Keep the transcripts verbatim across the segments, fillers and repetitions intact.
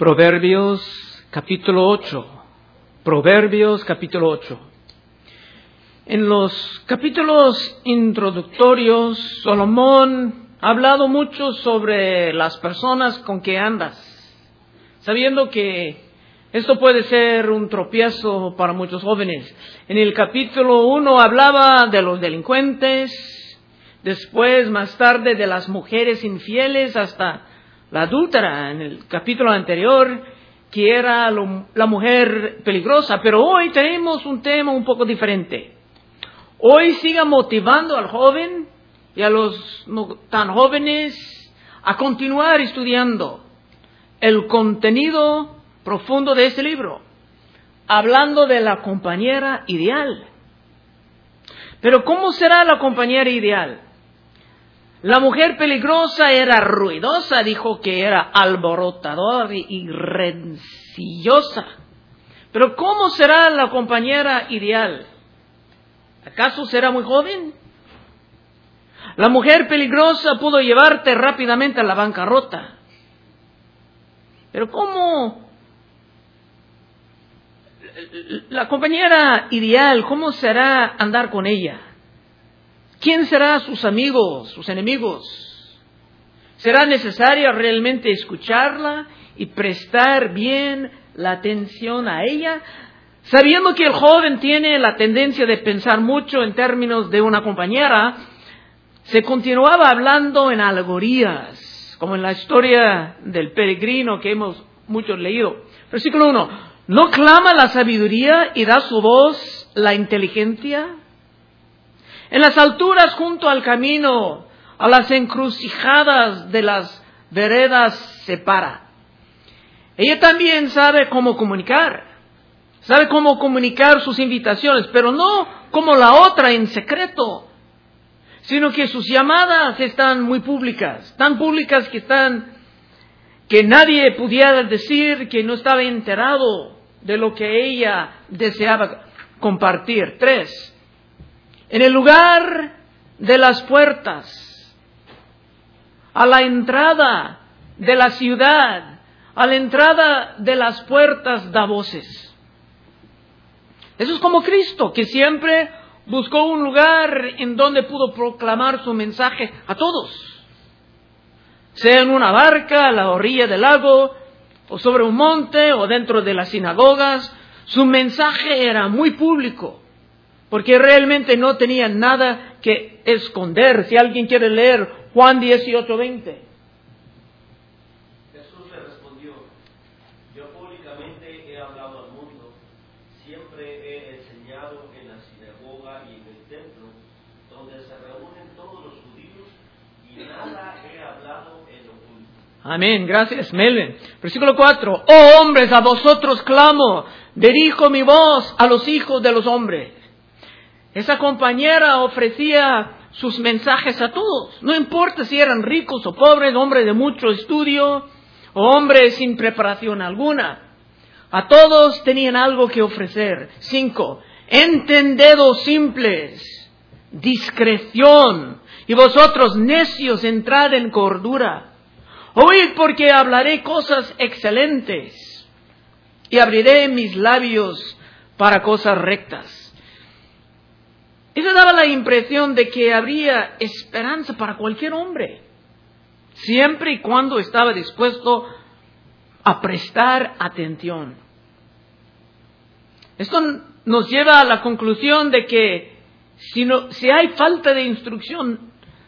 Proverbios capítulo ocho. Proverbios capítulo ocho. En los capítulos introductorios, Salomón ha hablado mucho sobre las personas con que andas, sabiendo que esto puede ser un tropiezo para muchos jóvenes. En el capítulo uno hablaba de los delincuentes, después, más tarde, de las mujeres infieles, hasta la adúltera en el capítulo anterior, que era lo, la mujer peligrosa. Pero hoy tenemos un tema un poco diferente. Hoy siga motivando al joven y a los no tan jóvenes a continuar estudiando el contenido profundo de este libro, hablando de la compañera ideal. Pero ¿cómo será la compañera ideal? La mujer peligrosa era ruidosa, dijo que era alborotadora y rencillosa. Pero ¿cómo será la compañera ideal? ¿Acaso será muy joven? La mujer peligrosa pudo llevarte rápidamente a la bancarrota. Pero ¿cómo? La compañera ideal, ¿cómo será andar con ella? ¿Quién será sus amigos, sus enemigos? ¿Será necesario realmente escucharla y prestar bien la atención a ella? Sabiendo que el joven tiene la tendencia de pensar mucho en términos de una compañera, se continuaba hablando en alegorías, como en la historia del peregrino que hemos muchos leído. Versículo uno. ¿No clama la sabiduría y da su voz la inteligencia? En las alturas junto al camino, a las encrucijadas de las veredas se para. Ella también sabe cómo comunicar. Sabe cómo comunicar sus invitaciones, pero no como la otra en secreto, sino que sus llamadas están muy públicas, tan públicas que están, que nadie pudiera decir que no estaba enterado de lo que ella deseaba compartir. Tres. En el lugar de las puertas, a la entrada de la ciudad, a la entrada de las puertas da voces. Eso es como Cristo, que siempre buscó un lugar en donde pudo proclamar su mensaje a todos. Sea en una barca, a la orilla del lago, o sobre un monte, o dentro de las sinagogas, su mensaje era muy público, porque realmente no tenía nada que esconder. Si alguien quiere leer Juan dieciocho veinte. Jesús le respondió: yo públicamente he hablado al mundo, siempre he enseñado en la sinagoga y en el templo, donde se reúnen todos los judíos, y nada he hablado en oculto. Amén, gracias, Melvin. Versículo cuatro. Oh hombres, a vosotros clamo, dirijo mi voz a los hijos de los hombres. Esa compañera ofrecía sus mensajes a todos. No importa si eran ricos o pobres, hombres de mucho estudio o hombres sin preparación alguna. A todos tenían algo que ofrecer. Cinco. Entendedos simples, discreción, y vosotros necios entrad en cordura. Oíd, porque hablaré cosas excelentes y abriré mis labios para cosas rectas. Eso daba la impresión de que habría esperanza para cualquier hombre, siempre y cuando estaba dispuesto a prestar atención. Esto nos lleva a la conclusión de que si, no, si hay falta de instrucción,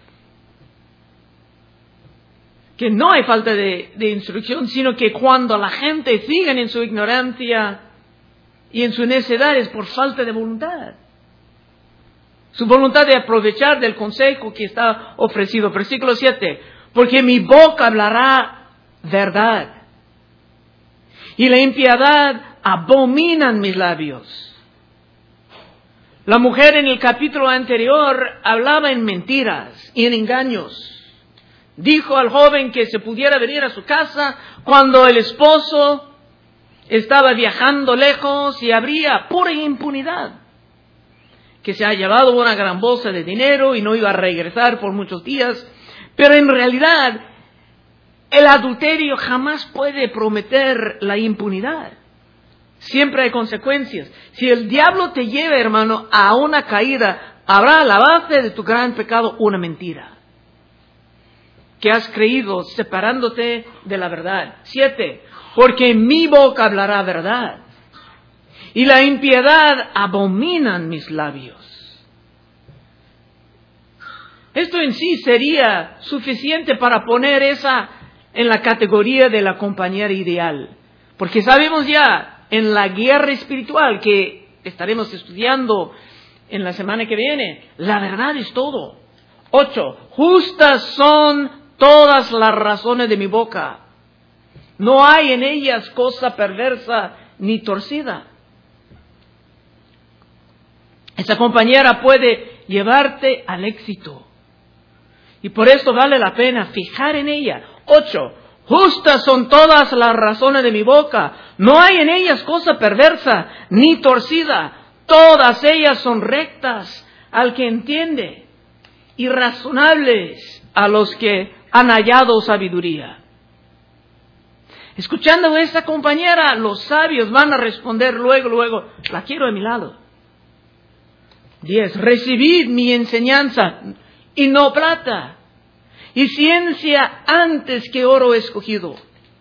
que no hay falta de, de instrucción, sino que cuando la gente sigue en su ignorancia y en su necedad es por falta de voluntad. Su voluntad de aprovechar del consejo que está ofrecido. Versículo siete. Porque mi boca hablará verdad, y la impiedad abominan mis labios. La mujer en el capítulo anterior hablaba en mentiras y en engaños. Dijo al joven que se pudiera venir a su casa cuando el esposo estaba viajando lejos y habría pura impunidad, que se ha llevado una gran bolsa de dinero y no iba a regresar por muchos días. Pero en realidad El adulterio jamás puede prometer la impunidad. Siempre hay consecuencias. Si el diablo te lleva, hermano, a una caída, habrá a la base de tu gran pecado una mentira que has creído separándote de la verdad. Siete, porque mi boca hablará verdad y la impiedad abominan mis labios. Esto en sí sería suficiente para poner esa en la categoría de la compañera ideal. Porque sabemos ya en la guerra espiritual que estaremos estudiando en la semana que viene, la verdad es todo. Ocho, justas son todas las razones de mi boca. No hay en ellas cosa perversa ni torcida. Esa compañera puede llevarte al éxito. Y por eso vale la pena fijar en ella. Ocho, justas son todas las razones de mi boca. No hay en ellas cosa perversa ni torcida. Todas ellas son rectas al que entiende y razonables a los que han hallado sabiduría. Escuchando a esa compañera, los sabios van a responder luego, luego, la quiero a mi lado. Diez, recibid mi enseñanza y no plata, y ciencia antes que oro escogido.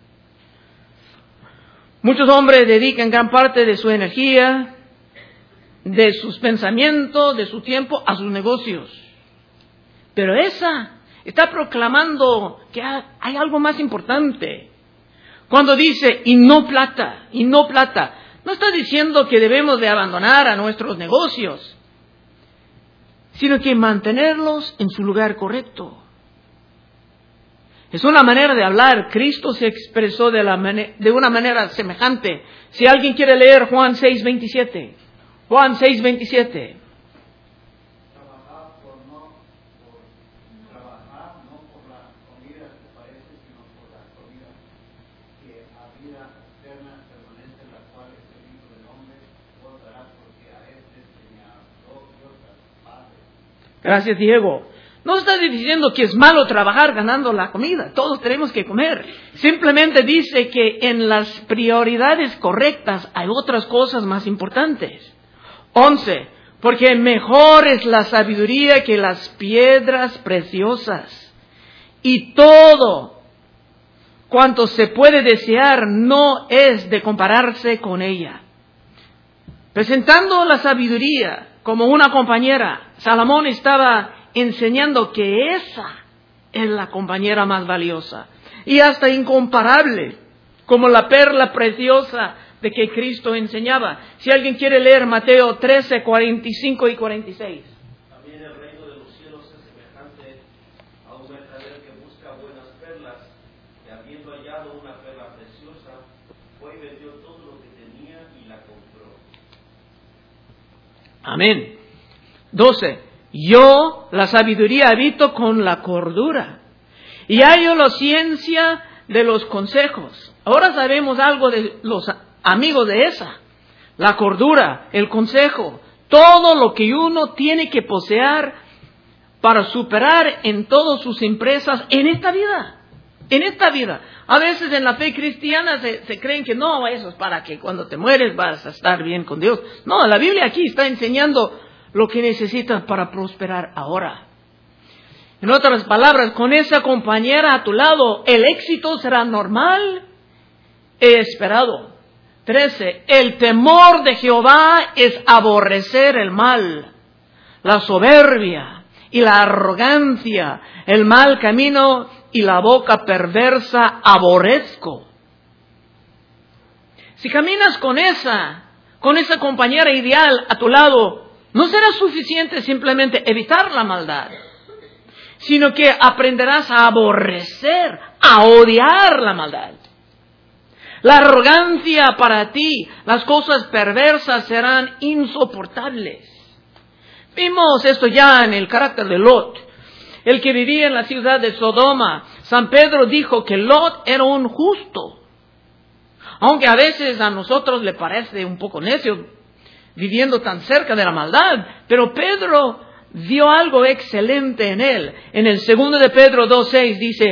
Muchos hombres dedican gran parte de su energía, de sus pensamientos, de su tiempo a sus negocios. Pero esa está proclamando que hay algo más importante. Cuando dice, y no plata, y no plata, no está diciendo que debemos de abandonar a nuestros negocios, sino que mantenerlos en su lugar correcto. Es una manera de hablar. Cristo se expresó de, la mane- de una manera semejante. Si alguien quiere leer Juan seis veintisiete. Juan seis veintisiete. Trabajar por no, por trabajar no por la comida que parece, sino por la comida que a vida eterna permanece, la cual es el Hijo del Hombre, gozará porque a este señaló Dios al Padre. Gracias, Diego. No está diciendo que es malo trabajar ganando la comida. Todos tenemos que comer. Simplemente dice que en las prioridades correctas hay otras cosas más importantes. Once. Porque mejor es la sabiduría que las piedras preciosas. Y todo cuanto se puede desear no es de compararse con ella. Presentando la sabiduría como una compañera, Salomón estaba enseñando que esa es la compañera más valiosa y hasta incomparable, como la perla preciosa de que Cristo enseñaba. Si alguien quiere leer Mateo trece, cuarenta y cinco y cuarenta y seis. También el reino de los cielos es semejante a un mercader que busca buenas perlas, y habiendo hallado una perla preciosa, fue y vendió todo lo que tenía y la compró. Amén. doce. Yo, la sabiduría, habito con la cordura, y hallo la ciencia de los consejos. Ahora sabemos algo de los amigos de esa. La cordura, el consejo, todo lo que uno tiene que poseer para superar en todas sus empresas en esta vida. En esta vida. A veces en la fe cristiana se, se creen que no, eso es para que cuando te mueres vas a estar bien con Dios. No, la Biblia aquí está enseñando lo que necesitas para prosperar ahora. En otras palabras, con esa compañera a tu lado, el éxito será normal e esperado. Trece. El temor de Jehová es aborrecer el mal, la soberbia y la arrogancia, el mal camino y la boca perversa aborrezco. Si caminas con esa, con esa compañera ideal a tu lado, no será suficiente simplemente evitar la maldad, sino que aprenderás a aborrecer, a odiar la maldad. La arrogancia para ti, las cosas perversas serán insoportables. Vimos esto ya en el carácter de Lot, el que vivía en la ciudad de Sodoma. San Pedro dijo que Lot era un justo, aunque a veces a nosotros le parece un poco necio, viviendo tan cerca de la maldad, pero Pedro vio algo excelente en él. En el segundo de Pedro dos seis dice,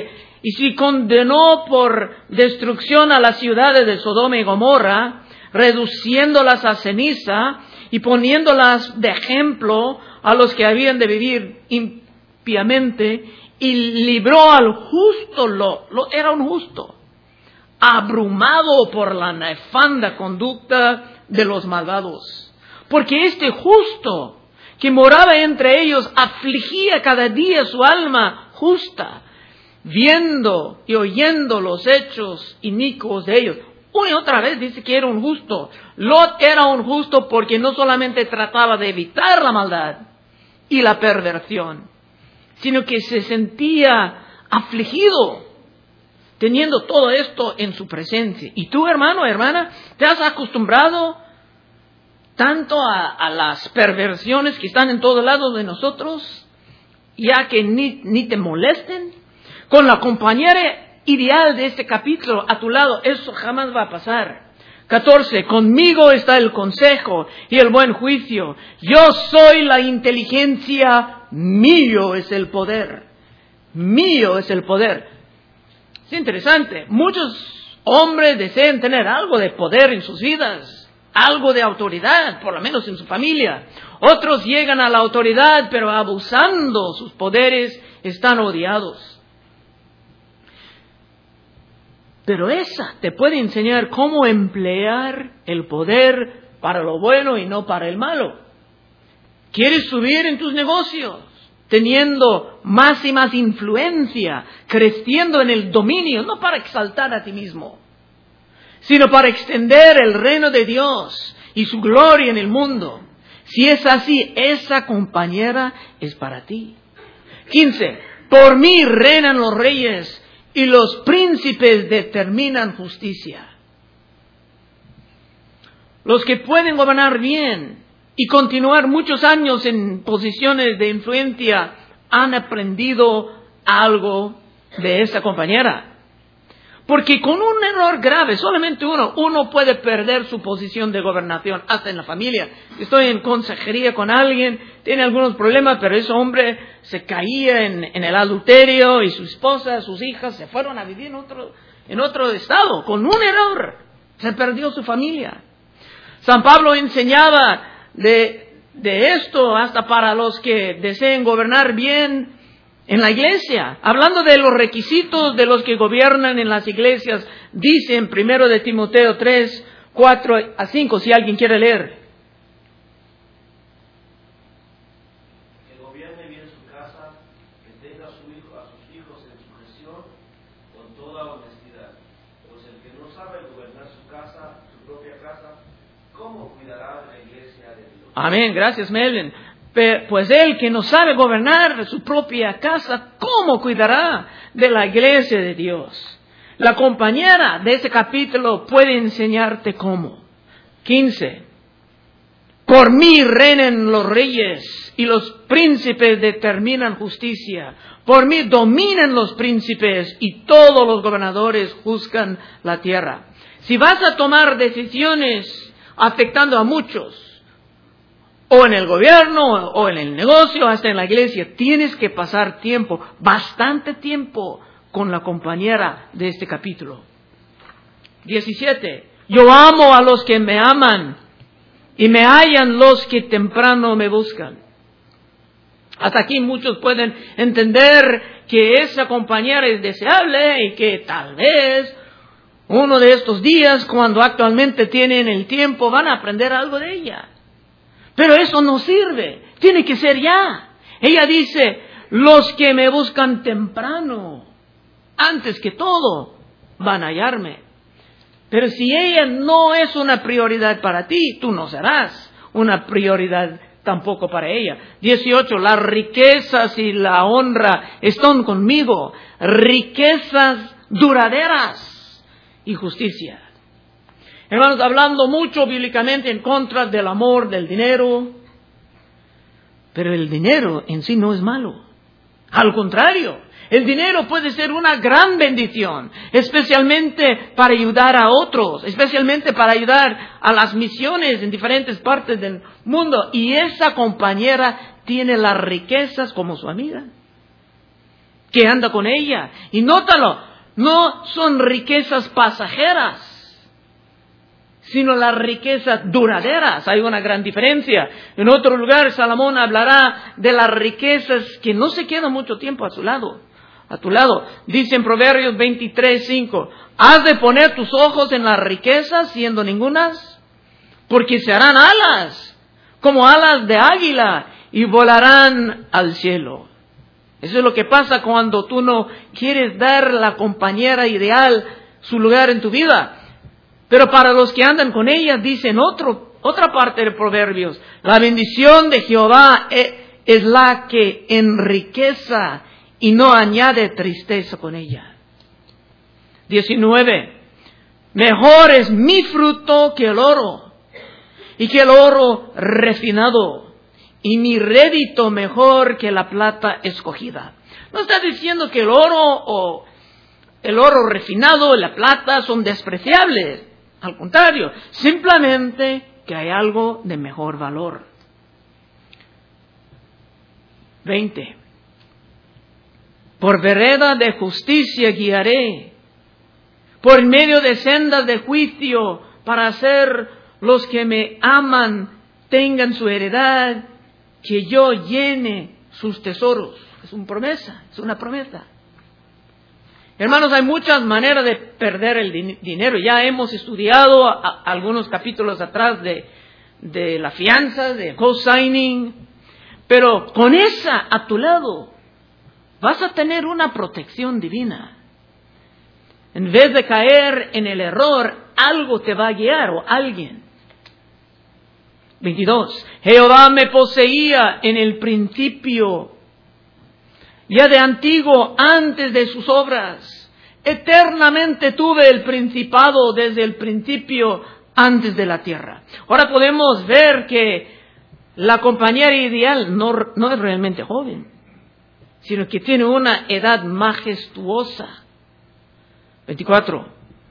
y si condenó por destrucción a las ciudades de Sodoma y Gomorra, reduciéndolas a ceniza y poniéndolas de ejemplo a los que habían de vivir impiamente, y libró al justo, lo, lo era un justo, abrumado por la nefanda conducta de los malvados. Porque este justo que moraba entre ellos afligía cada día su alma justa, viendo y oyendo los hechos inicuos de ellos. Una y otra vez dice que era un justo. Lot era un justo porque no solamente trataba de evitar la maldad y la perversión, sino que se sentía afligido teniendo todo esto en su presencia. Y tú, hermano, hermana, te has acostumbrado tanto a, a las perversiones que están en todos lados de nosotros, ya que ni, ni te molesten. Con la compañera ideal de este capítulo a tu lado, eso jamás va a pasar. catorce. Conmigo está el consejo y el buen juicio. Yo soy la inteligencia, mío es el poder. Mío es el poder. Es interesante. Muchos hombres desean tener algo de poder en sus vidas, algo de autoridad, por lo menos en su familia. Otros llegan a la autoridad, pero abusando sus poderes, están odiados. Pero esa te puede enseñar cómo emplear el poder para lo bueno y no para el malo. ¿Quieres subir en tus negocios? Teniendo más y más influencia, creciendo en el dominio, no para exaltar a ti mismo, sino para extender el reino de Dios y su gloria en el mundo. Si es así, esa compañera es para ti. quince. Por mí reinan los reyes y los príncipes determinan justicia. Los que pueden gobernar bien y continuar muchos años en posiciones de influencia han aprendido algo de esa compañera. Porque con un error grave, solamente uno, uno puede perder su posición de gobernación, hasta en la familia. Estoy en consejería con alguien, tiene algunos problemas, pero ese hombre se caía en, en el adulterio y su esposa, sus hijas se fueron a vivir en otro, en otro estado. Con un error se perdió su familia. San Pablo enseñaba de, de esto hasta para los que deseen gobernar bien en la iglesia. Hablando de los requisitos de los que gobiernan en las iglesias, dice en primero de Timoteo tres, cuatro a cinco, si alguien quiere leer. Que gobierne bien su casa, que tenga a, su hijo, a sus hijos en sujeción con toda honestidad. Pues el que no sabe gobernar su casa, su propia casa, ¿cómo cuidará de la iglesia de Dios? Amén, gracias Melvin. Pues él que no sabe gobernar su propia casa, ¿cómo cuidará de la iglesia de Dios? La compañera de ese capítulo puede enseñarte cómo. quince. Por mí reinen los reyes y los príncipes determinan justicia. Por mí dominan los príncipes y todos los gobernadores juzgan la tierra. Si vas a tomar decisiones afectando a muchos, o en el gobierno, o en el negocio, hasta en la iglesia, tienes que pasar tiempo, bastante tiempo, con la compañera de este capítulo. diecisiete. Yo amo a los que me aman, y me hallan los que temprano me buscan. Hasta aquí muchos pueden entender que esa compañera es deseable, y que tal vez uno de estos días, cuando actualmente tienen el tiempo, van a aprender algo de ella. Pero eso no sirve, tiene que ser ya. Ella dice, los que me buscan temprano, antes que todo, van a hallarme. Pero si ella no es una prioridad para ti, tú no serás una prioridad tampoco para ella. dieciocho. Las riquezas y la honra están conmigo, riquezas duraderas y justicia. Hermanos, hablando mucho bíblicamente en contra del amor, del dinero, pero el dinero en sí no es malo. Al contrario, el dinero puede ser una gran bendición, especialmente para ayudar a otros, especialmente para ayudar a las misiones en diferentes partes del mundo. Y esa compañera tiene las riquezas como su amiga. que anda con ella. Y nótalo, no son riquezas pasajeras, sino las riquezas duraderas. Hay una gran diferencia. En otro lugar, Salomón hablará de las riquezas que no se quedan mucho tiempo a su lado, a tu lado. Dice en Proverbios veintitrés, cinco, has de poner tus ojos en las riquezas, siendo ningunas, porque se harán alas, como alas de águila, y volarán al cielo. Eso es lo que pasa cuando tú no quieres dar a la compañera ideal su lugar en tu vida. Pero para los que andan con ella, dicen otro, otra parte de Proverbios, la bendición de Jehová es, es la que enriquece y no añade tristeza con ella. diecinueve. Mejor es mi fruto que el oro, y que el oro refinado, y mi rédito mejor que la plata escogida. No está diciendo que el oro o el oro refinado, la plata son despreciables. Al contrario, simplemente que hay algo de mejor valor. veinte. Por vereda de justicia guiaré, por medio de sendas de juicio, para hacer los que me aman tengan su heredad, que yo llene sus tesoros. Es una promesa, es una promesa. Hermanos, hay muchas maneras de perder el din- dinero. Ya hemos estudiado a, a, algunos capítulos atrás de, de la fianza, de co-signing. Pero con esa a tu lado, vas a tener una protección divina. En vez de caer en el error, algo te va a guiar o alguien. veintidós. Jehová me poseía en el principio, ya de antiguo, antes de sus obras. Eternamente tuve el principado desde el principio, antes de la tierra. Ahora podemos ver que la compañera ideal no, no es realmente joven, sino que tiene una edad majestuosa. veinticuatro.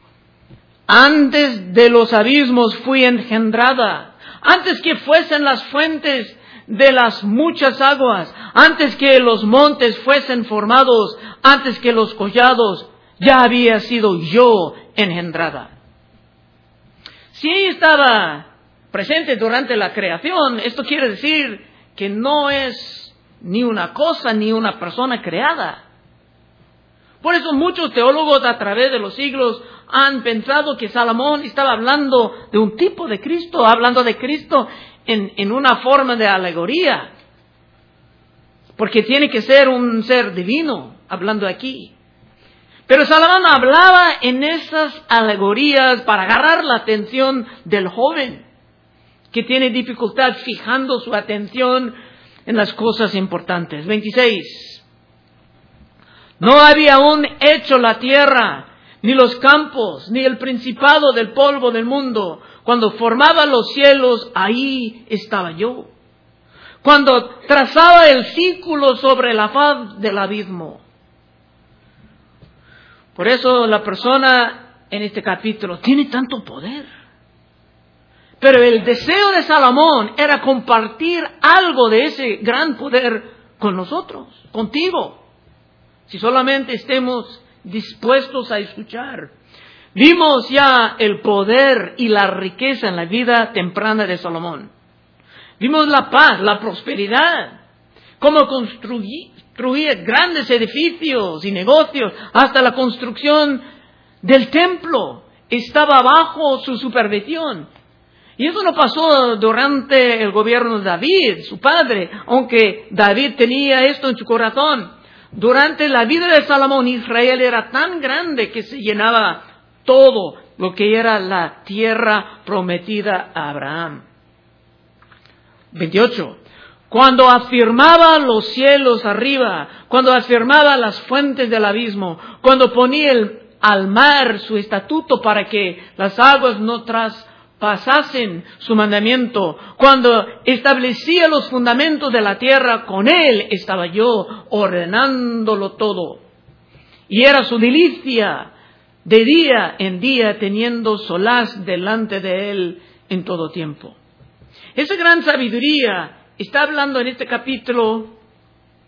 Antes de los abismos fui engendrada, antes que fuesen las fuentes de las muchas aguas, antes que los montes fuesen formados, antes que los collados, ya había sido yo engendrada. Si ella estaba presente durante la creación, esto quiere decir que no es ni una cosa ni una persona creada. Por eso muchos teólogos a través de los siglos han pensado que Salomón estaba hablando de un tipo de Cristo, hablando de Cristo en, en una forma de alegoría, porque tiene que ser un ser divino, hablando aquí. Pero Salomón hablaba en esas alegorías para agarrar la atención del joven, que tiene dificultad fijando su atención en las cosas importantes. veintiséis. No había aún hecho la tierra, ni los campos, ni el principado del polvo del mundo. Cuando formaba los cielos, ahí estaba yo. Cuando trazaba el círculo sobre la faz del abismo. Por eso la persona en este capítulo tiene tanto poder. Pero el deseo de Salomón era compartir algo de ese gran poder con nosotros, contigo. Si solamente estemos dispuestos a escuchar. Vimos ya el poder y la riqueza en la vida temprana de Salomón. Vimos la paz, la prosperidad, cómo construía grandes edificios y negocios, hasta la construcción del templo estaba bajo su supervisión. Y eso no pasó durante el gobierno de David, su padre, aunque David tenía esto en su corazón. Durante la vida de Salomón, Israel era tan grande que se llenaba todo lo que era la tierra prometida a Abraham. veintiocho. Cuando afirmaba los cielos arriba, cuando afirmaba las fuentes del abismo, cuando ponía el, al mar su estatuto para que las aguas no traspasasen su mandamiento, cuando establecía los fundamentos de la tierra, con él estaba yo ordenándolo todo. Y era su delicia de día en día, teniendo solaz delante de él en todo tiempo. Esa gran sabiduría está hablando en este capítulo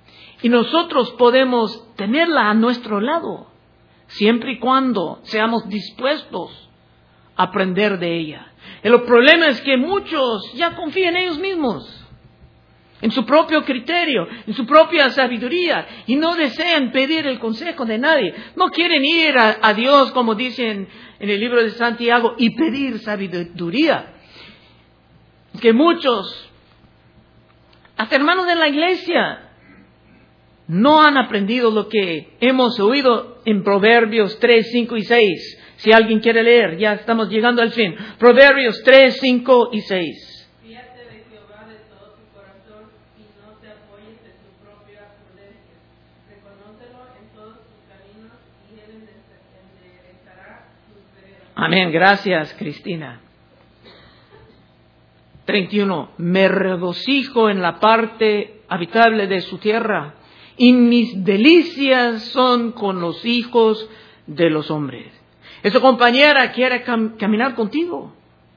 Y nosotros podemos tenerla a nuestro lado, siempre y cuando seamos dispuestos a aprender de ella. El problema es que muchos ya confían en ellos mismos, en su propio criterio, en su propia sabiduría, y no desean pedir el consejo de nadie. No quieren ir a, a Dios, como dicen en el libro de Santiago, y pedir sabiduría. Que muchos, hasta hermanos de la iglesia, no han aprendido lo que hemos oído en Proverbios tres, cinco y seis. Si alguien quiere leer, ya estamos llegando al fin. Proverbios tres, cinco y seis. Fíate de Jehová de todo tu corazón y no te apoyes de tu propia prudencia. Reconócelo en todos tus caminos y él enderezará tus veredas. Amén. Gracias, Cristina. treinta y uno. Me regocijo en la parte habitable de su tierra, y mis delicias son con los hijos de los hombres. Esa compañera quiere cam- caminar contigo.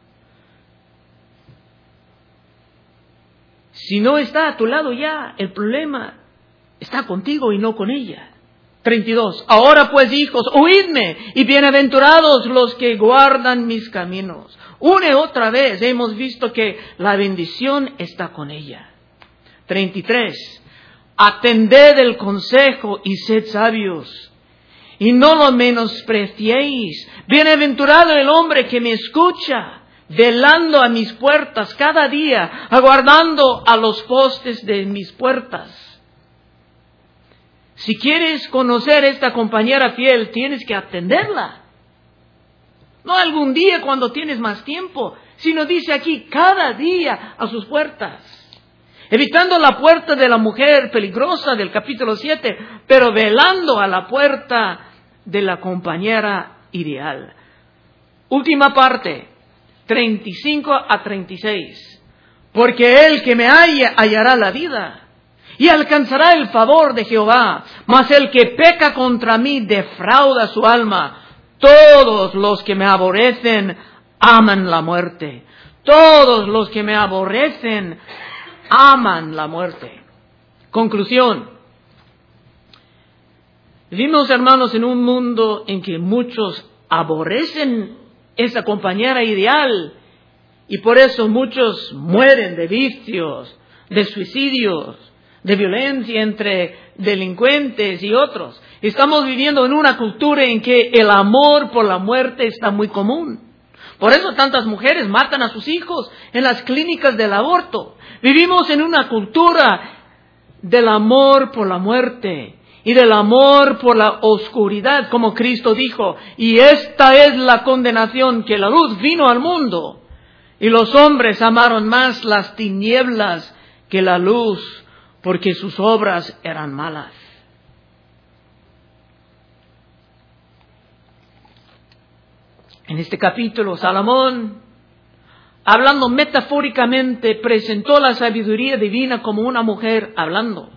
Si no está a tu lado ya, el problema está contigo y no con ella. treinta y dos. Ahora pues, hijos, oídme, y bienaventurados los que guardan mis caminos. Una y otra vez hemos visto que la bendición está con ella. treinta y tres. Atended el consejo y sed sabios, y no lo menospreciéis. Bienaventurado el hombre que me escucha, velando a mis puertas cada día, aguardando a los postes de mis puertas. Si quieres conocer esta compañera fiel, tienes que atenderla. No algún día cuando tienes más tiempo, sino dice aquí, cada día a sus puertas. Evitando la puerta de la mujer peligrosa del capítulo siete, pero velando a la puerta de la compañera ideal. Última parte, treinta y cinco a treinta y seis. Porque el que me halla hallará la vida y alcanzará el favor de Jehová, mas el que peca contra mí defrauda su alma. Todos los que me aborrecen aman la muerte. Todos los que me aborrecen aman la muerte. Conclusión. Vivimos, hermanos, en un mundo en que muchos aborrecen esa compañera ideal y por eso muchos mueren de vicios, de suicidios, de violencia entre delincuentes y otros. Estamos viviendo en una cultura en que el amor por la muerte está muy común. Por eso tantas mujeres matan a sus hijos en las clínicas del aborto. Vivimos en una cultura del amor por la muerte y del amor por la oscuridad, como Cristo dijo. Y esta es la condenación, que la luz vino al mundo y los hombres amaron más las tinieblas que la luz, porque sus obras eran malas. En este capítulo, Salomón, hablando metafóricamente, presentó la sabiduría divina como una mujer hablando.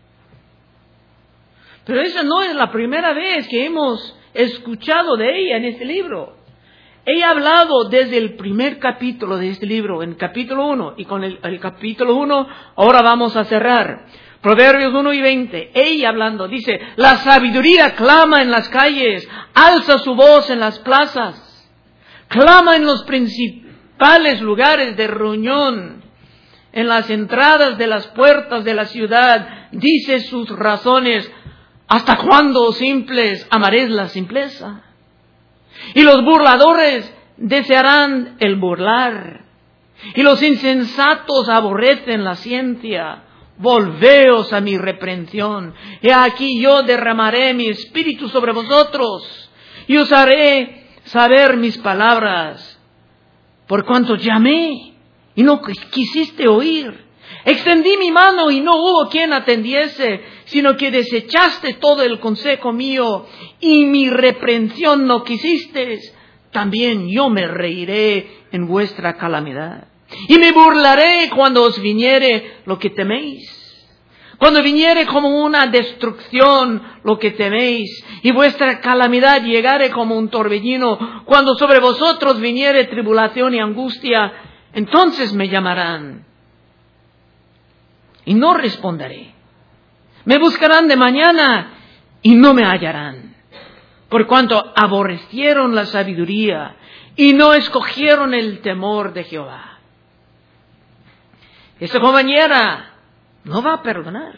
Pero esa no es la primera vez que hemos escuchado de ella en este libro. Ella ha hablado desde el primer capítulo de este libro, en el capítulo uno, y con el, el capítulo uno ahora vamos a cerrar. Proverbios uno y veinte, ella hablando, dice, la sabiduría clama en las calles, alza su voz en las plazas. Clama en los principales lugares de reunión, en las entradas de las puertas de la ciudad, dice sus razones. ¿Hasta cuándo, simples, amaréis la simpleza? Y los burladores desearán el burlar, y los insensatos aborrecen la ciencia. Volveos a mi reprensión, y aquí yo derramaré mi espíritu sobre vosotros, y os haré saber mis palabras, por cuanto llamé y no quisiste oír. Extendí mi mano y no hubo quien atendiese, sino que desechaste todo el consejo mío y mi reprensión no quisiste. También yo me reiré en vuestra calamidad y me burlaré cuando os viniere lo que teméis. Cuando viniere como una destrucción lo que teméis, y vuestra calamidad llegare como un torbellino, cuando sobre vosotros viniere tribulación y angustia, entonces me llamarán, y no responderé. Me buscarán de mañana y no me hallarán, por cuanto aborrecieron la sabiduría y no escogieron el temor de Jehová. Esta compañera no va a perdonar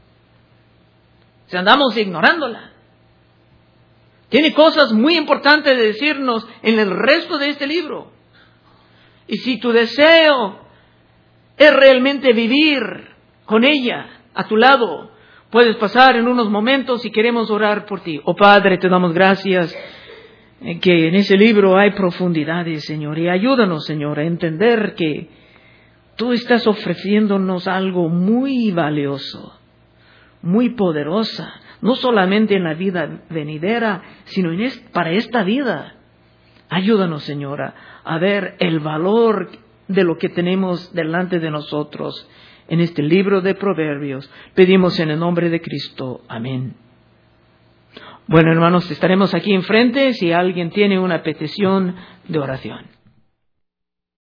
si andamos ignorándola. Tiene cosas muy importantes de decirnos en el resto de este libro. Y si tu deseo es realmente vivir con ella a tu lado, puedes pasar en unos momentos y queremos orar por ti. Oh Padre, te damos gracias que en ese libro hay profundidades, Señor. Y ayúdanos, Señor, a entender que tú estás ofreciéndonos algo muy valioso, muy poderosa, no solamente en la vida venidera, sino en es, para esta vida. Ayúdanos, Señora, a ver el valor de lo que tenemos delante de nosotros en este libro de Proverbios. Pedimos en el nombre de Cristo. Amén. Bueno, hermanos, estaremos aquí enfrente si alguien tiene una petición de oración.